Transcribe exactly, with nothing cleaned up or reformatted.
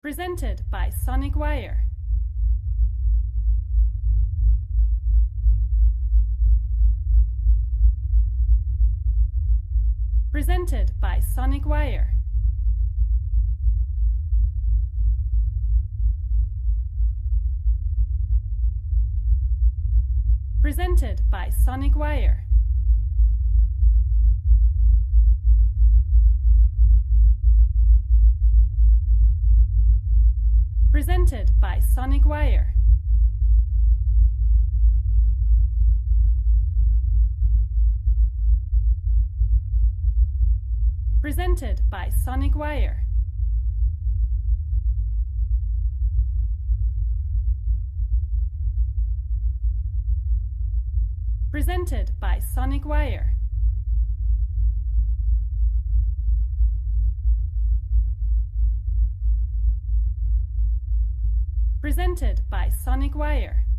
Presented by Sonic Wire. Presented by Sonic Wire. Presented by Sonic Wire. Presented by Sonic Wire. Presented by Sonic Wire. Presented by Sonic Wire. Presented by Sonic Wire.